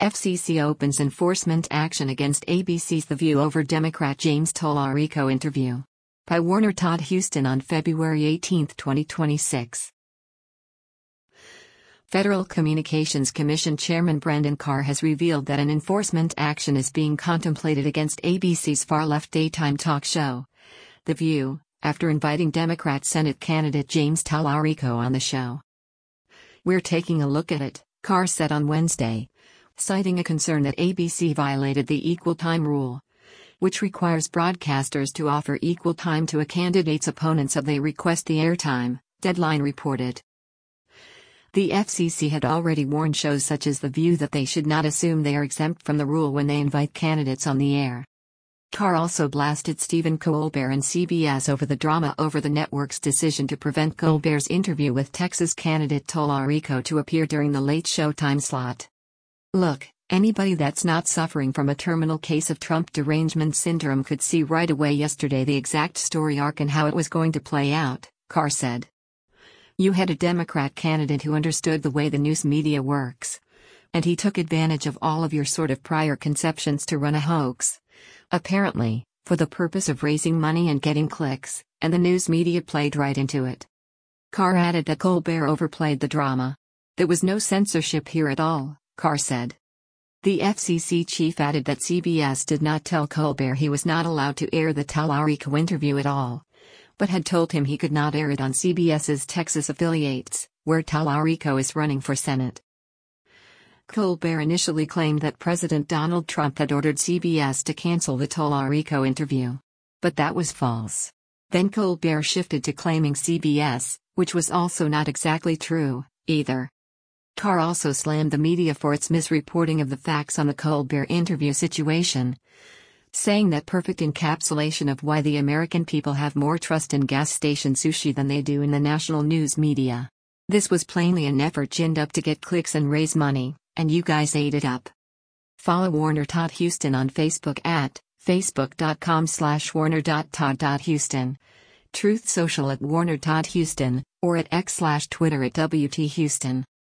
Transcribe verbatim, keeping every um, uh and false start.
F C C opens enforcement action against A B C's The View over Democrat James Tallarico interview. By Warner Todd Huston on February eighteenth, twenty twenty-six. Federal Communications Commission Chairman Brendan Carr has revealed that an enforcement action is being contemplated against A B C's far-left daytime talk show, The View, after inviting Democrat Senate candidate James Tallarico on the show. "We're taking a look at it," Carr said on Wednesday, citing a concern that A B C violated the equal time rule, which requires broadcasters to offer equal time to a candidate's opponents if they request the airtime, Deadline reported. The F C C had already warned shows such as The View that they should not assume they are exempt from the rule when they invite candidates on the air. Carr also blasted Stephen Colbert and C B S over the drama over the network's decision to prevent Colbert's interview with Texas candidate Tallarico to appear during the late show time slot. "Look, anybody that's not suffering from a terminal case of Trump derangement syndrome could see right away yesterday the exact story arc and how it was going to play out," Carr said. "You had a Democrat candidate who understood the way the news media works. And he took advantage of all of your sort of prior conceptions to run a hoax. Apparently, for the purpose of raising money and getting clicks, and the news media played right into it." Carr added that Colbert overplayed the drama. "There was no censorship here at all," Carr said. The F C C chief added that C B S did not tell Colbert he was not allowed to air the Tallarico interview at all, but had told him he could not air it on CBS's Texas affiliates, where Tallarico is running for Senate. Colbert initially claimed that President Donald Trump had ordered C B S to cancel the Tallarico interview. But that was false. Then Colbert shifted to claiming C B S, which was also not exactly true, either. Carr also slammed the media for its misreporting of the facts on the Colbert interview situation, saying that perfect encapsulation of why the American people have more trust in gas station sushi than they do in the national news media. "This was plainly an effort ginned up to get clicks and raise money, and you guys ate it up." Follow Warner Todd Huston on Facebook at facebook.com slash warner.todd.huston, Truth Social at Warner Todd Huston, or at X slash Twitter at W T Huston.